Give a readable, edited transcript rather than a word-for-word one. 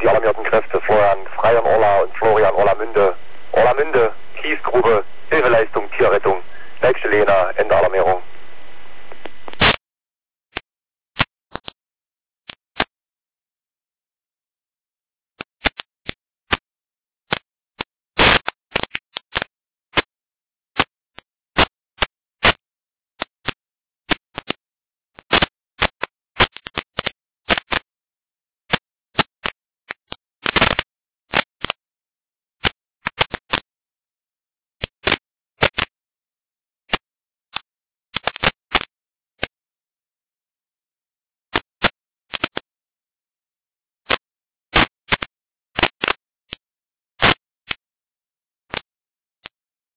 die alarmierten Kräfte Florian Frey in Orla und Florian Orlamünde. Orlamünde, Kiesgrube, Hilfeleistung, Tierrettung, Werkstelle Jena, Ende Alarmierung.